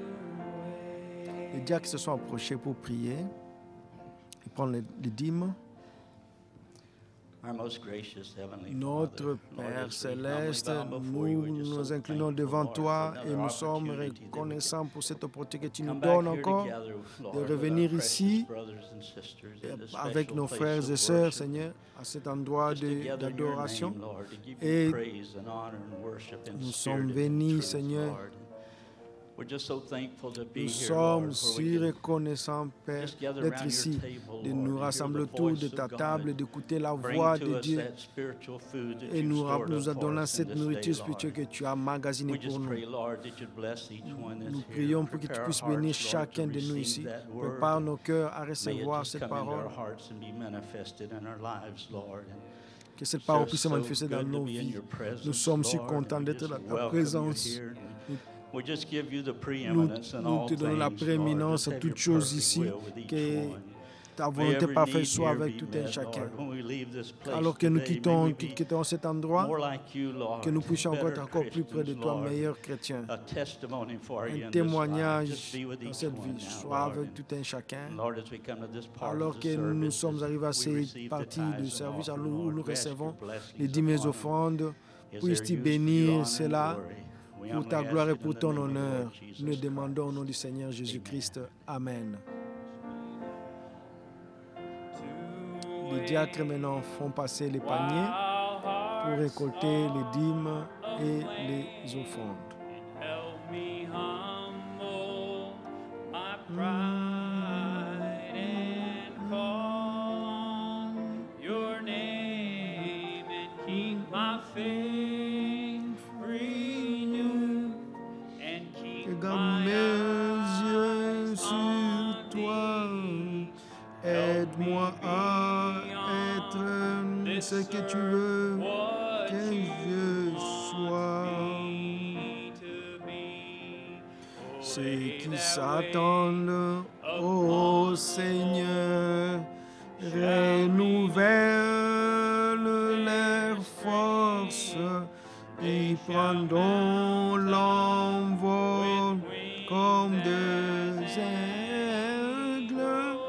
Les diacres se sont approchés pour prier et prendre les dîmes. Our most gracious Heavenly Notre Father, Lord, Père as we humbly Céleste, bow before you, nous we're just nous so inclinons thankful, devant Lord, toi for et another nous sommes opportunity that we reconnaissants pour cette opportunité que tu nous come donnes back here encore together, Lord, de with revenir our precious ici brothers and sisters in this avec special nos place frères of et sœurs, worship. Seigneur, à cet endroit Just together in your d'adoration. name, Lord, to give Et you praise and honor and worship in nous spirit sommes and in bénis, truth, Seigneur. Lord. We're just so thankful to be Nous here, sommes Lord, where si we can reconnaissants, Père, just gather d'être around your ici, table, de Lord, nous to hear rassembler the autour voice de of ta God table, and d'écouter la bring voix to de us Dieu that spiritual food that et you've nous stored up nous for donnant us in cette this nourriture day, spirituelle que Lord. tu as emmagasinée We pour just nous. pray, Lord, that you'd bless each one Nous that's here. prions pour que tu Prepare puisses our bénir hearts, Lord, chacun to de nous receive ici. that Prépare word. nos cœurs à May it recevoir just cette come into parole. our hearts and be manifested in our lives, Lord. And Que cette it's parole just puisse se so manifester dans good to nos be in vies. your presence, Nous sommes si Lord, contents and we d'être just dans ta welcome you présence. here. Nous, We just give you the nous, preeminence in nous all te donnons la things, Lord. prééminence Just à have your toutes choses perfect ici. will with each Que one. ta May volonté every parfaite need soit here avec be tout un met, chacun. Lord. When we leave this place Alors que nous today, may we quittons be cet endroit, more like you, Lord. que nous puissions encore Better être encore plus près de Christians, toi, Lord. meilleurs chrétiens. A testimony for you Un in this life. témoignage Just be with dans each cette one vie, now, soit Lord. avec And tout un chacun. Lord, as we come to this part Alors of the que nous service, sommes arrivés à we ces receive the parties de tithes and service offering, où Lord. nous We ask your recevons blessings les dîmes et upon them. offrandes. Is Puisses-tu there use for your bénir honor and cela glory? We pour ta humbly gloire ask et it in pour the ton name of the honneur. Lord Jesus Nous demandons au nom Christ. du Seigneur Jésus-Christ. Amen. Les diacres maintenant font passer les paniers pour récolter les dîmes et les offrandes. Help me humble my pride and call on your name and keep my faith renewed and keep Je garde my mes yeux eyes sur on toi. thee. Aide-moi à être ce que tu veux What que you je want sois. me to be. Oh, Ceux they qui that s'attendent wait au Seigneur renouvellent leur force, ils prendront l'envol comme deux aigles.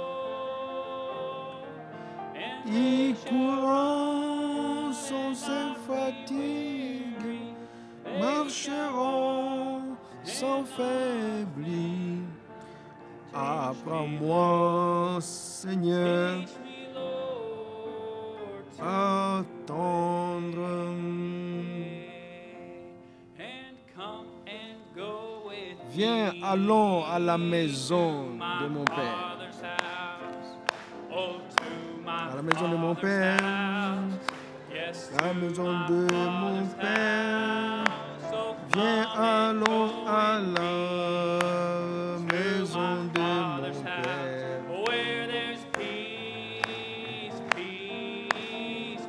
Ils courront sans se fatiguer, marcheront sans faiblir. Apprends-moi, Seigneur, Teach me, Lord, to à attendre. and come and go with Viens, me allons à la maison to de my mon Père. Father's house. Oh, to my À la maison de mon Father's Père. house. Yes, La to maison my de mon Father's Père. house. Oh, Viens, come and allons go à with la me maison to my de Father's mon house, Père. where there's peace, peace,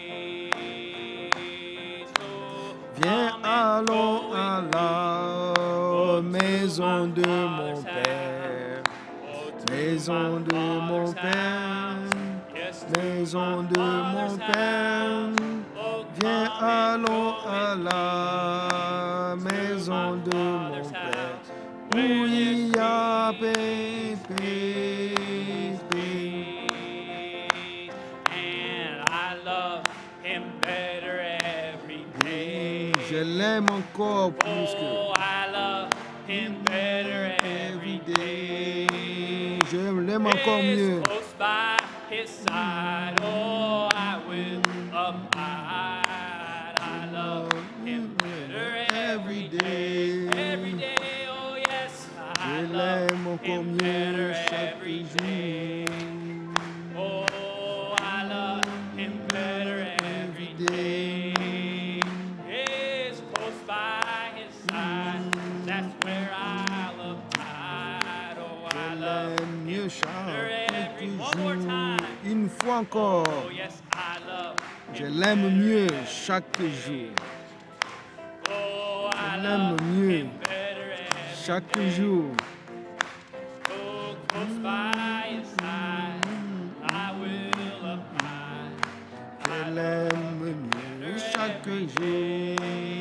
peace. Oh, Viens, come and allons go à with la me maison to de my mon Father's Père. house. Oh, to Maison my de mon Father's Père. house. Yes, to Maison my de mon Father's Père. house. Oh, Viens, come and allons go à with la me maison to my de mon Father's Père. house, Où where il y a there's paix, peace, paix, paix. peace. And I love him better every day. Je l'aime encore plus que Oh, I love him better every day. je l'aime encore Is mieux. close by his side. Oh, I will abide. I love him better every day. Every day, oh yes, Je I love l'aime encore him mieux better chaque every jour. day. Oh, I love him better mieux chaque every one more jour. time. Une fois encore, Oh yes, I love je him l'aime better mieux every chaque day. jour. Oh, I Je l'aime love mieux him better every chaque day. jour. Oh, close by his side, I will abide. Je l'aime mieux chaque jour.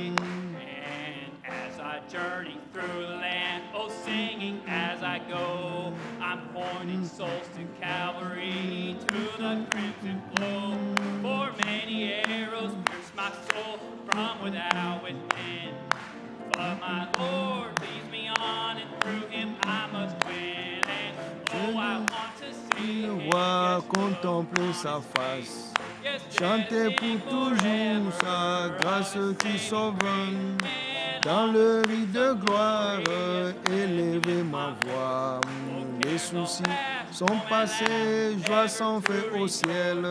And as I journey through the land, oh, singing as I go, I'm pointing souls to Calvary, to the crimson flow. For many arrows pierce my soul from without within. But my Lord leads me on, and through him I must win. And oh, I want to see Le him, voir, yes, contempler sa face. yes, Chanter pour toujours sa grâce qui sauve. Dans le riz de gloire, élever ma voix. Les soucis sont passés, joie s'en fait au ciel.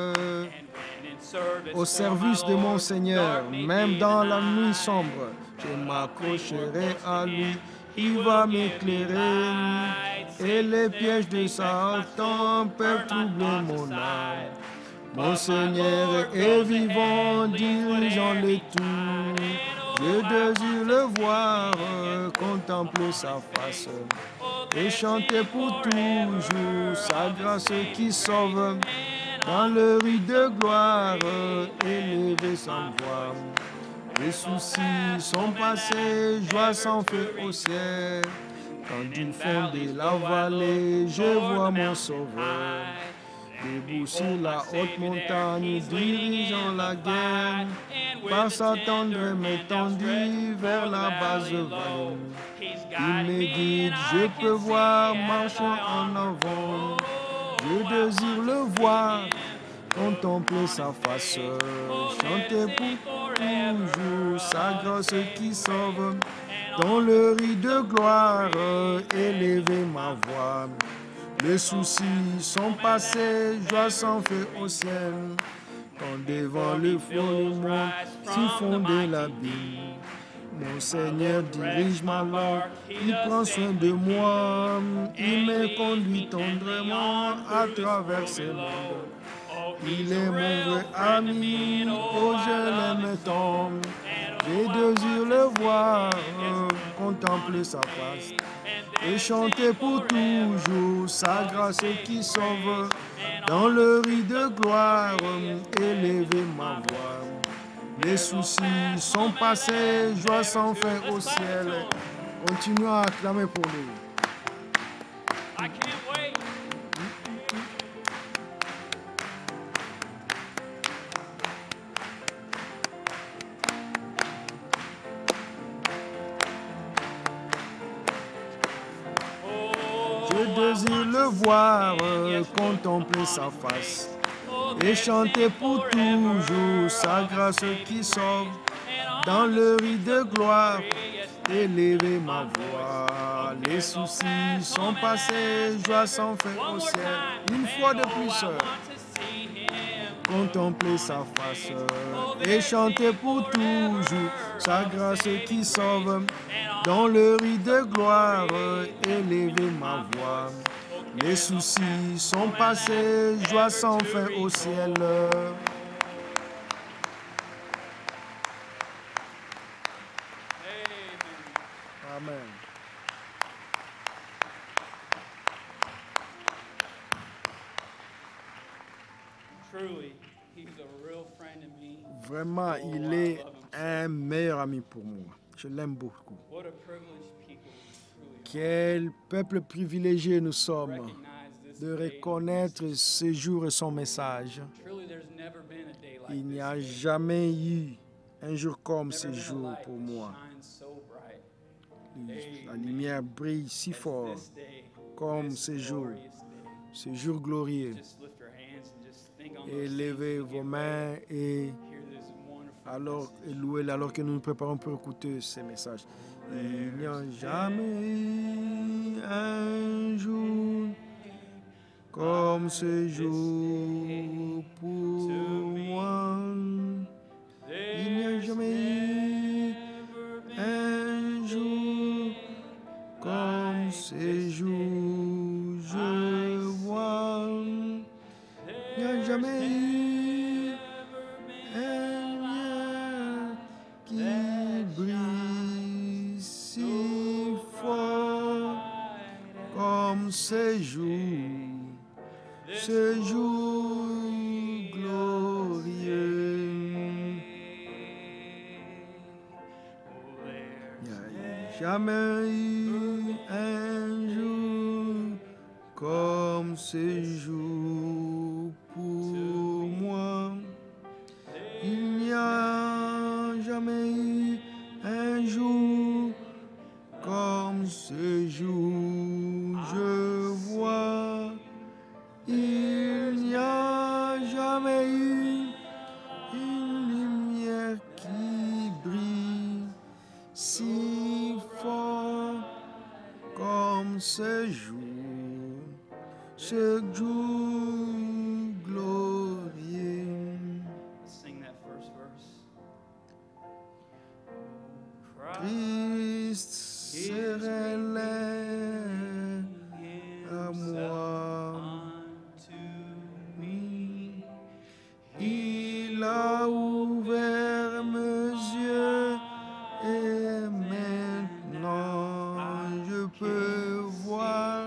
Au service de mon Seigneur, même dans la nuit sombre, je m'accrocherai à lui. Il va m'éclairer et les pièges de Satan peuvent troubler mon âme. Mon Seigneur est vivant, dirigeant les tours. Je désire le voir, contempler sa face et chanter pour toujours sa grâce qui sauve. Dans le riz de gloire, élever sa voix. Les soucis sont passés, joie s'en fait au ciel. Quand du fond de la vallée, je vois mon sauveur. Debout sur la haute montagne, dirigeant la guerre, par sa tendre main tendue vers la basse vallée. Il me guide, je peux voir, marchant en avant. Je désire le voir, contempler sa face, chanter pour toujours sa grâce qui sauve. Dans le riz de gloire, élever ma voix. Les soucis sont passés, joie s'en fait au ciel. Quand devant le flot monte, siphon de l'abîme. Mon Seigneur dirige ma langue, il prend soin de moi. Il me conduit tendrement à travers ce monde. Il est mon vrai ami, oh je l'aime tant. Je désire le voir, contempler sa face et chanter pour toujours sa grâce qui sauve. Dans le riz de gloire, élever ma voix. Les soucis sont passés, joie s'en fait au ciel. Continuons à acclamer pour lui. I can't wait. Je désire le voir, contempler sa face et chanter pour toujours sa grâce qui sauve. Dans le riz de gloire, élever ma voix. Les soucis sont passés, joie s'en fait au ciel. Une fois de plus, contempler sa face et chanter pour toujours sa grâce qui sauve. Dans le riz de gloire, élever ma voix. Les soucis sont passés, joie s'en fait au ciel. Amen. Truly, he's a real friend to me. Vraiment, il est un meilleur ami pour moi. Je l'aime beaucoup. What a privileged people we truly Quel peuple privilégié nous are. sommes Recognize this de day. reconnaître ce jour et son message. Truly, there's never been a day like Il n'y this a day. jamais eu un jour comme Never ce been a jour light pour that moi. shines so bright La lumière brille si as fort this day, comme this ce jour, glorious day. ce jour glorieux. Just lift your hands and just think on those Élevez things vos and mains et hear this wonderful alors message. louez-le alors que nous nous préparons pour écouter ces messages. Il n'y a jamais eu un jour comme ce jour pour moi. Il n'y a jamais eu un jour comme ce jour. Je jamais eu un lien qui brille si fort comme ce jour glorieux. Il n'y a jamais eu un jour comme ce jour pour moi. Il n'y a jamais eu un jour comme ce jour. Je vois, il n'y a jamais eu une lumière qui brille si fort comme ce jour glorieux. Let's sing that first verse. Christ serait l'air à moi. Il a ouvert mes yeux et maintenant je peux voir.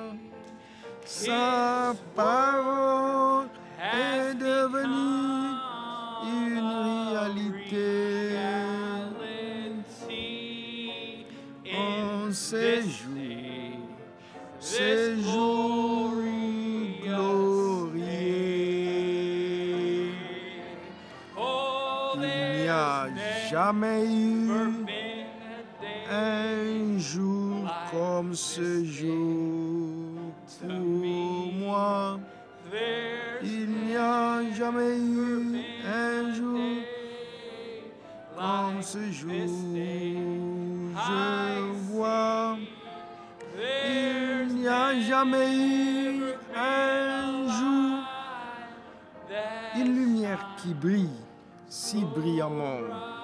Sa parole est devenue une réalité. En ces jours glorieux, il n'y a jamais eu un jour comme ce jour pour moi. Il n'y a jamais eu un jour comme ce jour. Je vois, il n'y a jamais eu un jour, une lumière qui brille si brillamment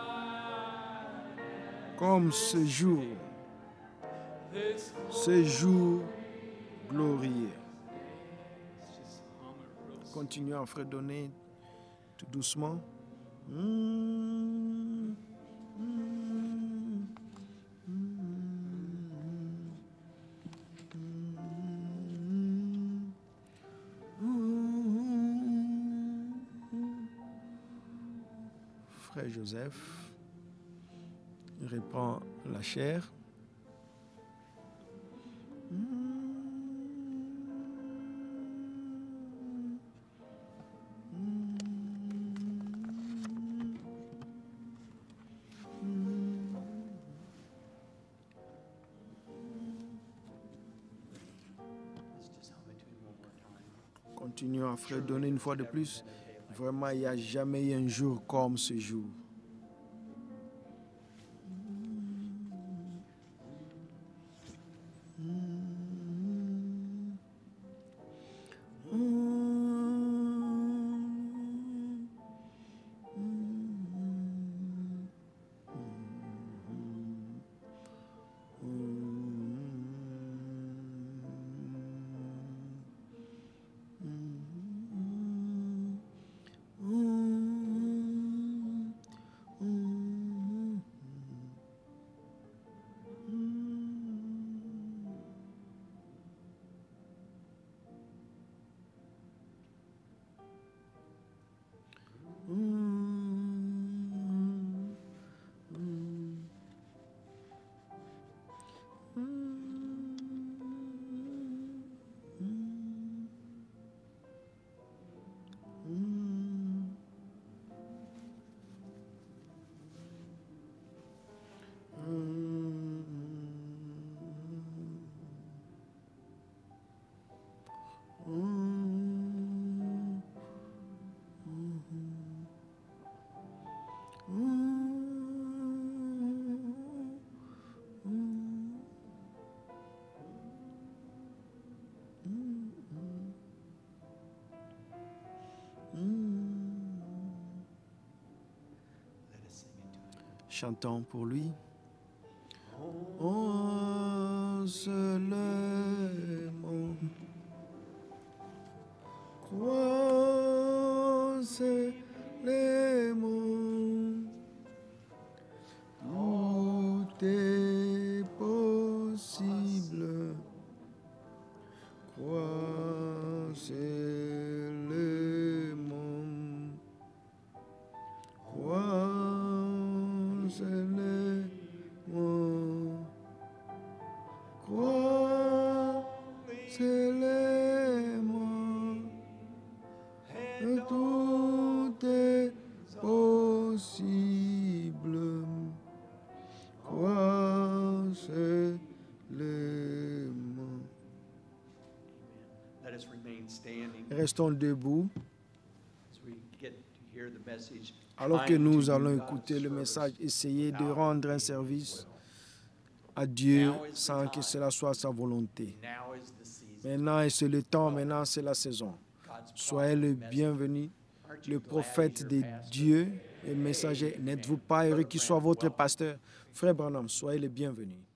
comme ce jour glorieux. Continuons à fredonner tout doucement. Frère Joseph reprend la chair. Continuons à fredonner une fois de plus. Vraiment, il n'y a jamais eu un jour comme ce jour. Chantons pour lui. Oh, seul mon croix seulement. Tout est possible. Crois seulement. Crois seulement. Crois seulement. Tout est possible. Crois seulement. Let us remain standing Restons debout as we get to hear the message. alors que Trying nous to allons do God's écouter le service message, essayer de without rendre un His service will. à Dieu Now is the sans que time. cela soit sa volonté. Now is the season. Maintenant, c'est le temps, maintenant, c'est la saison. God's Soyez le prophet bienvenu, Aren't you le glad prophète to de hear, Pastor? Dieu et messager. N'êtes-vous pas heureux qu'il soit votre pasteur? Frère Branham, soyez le bienvenu.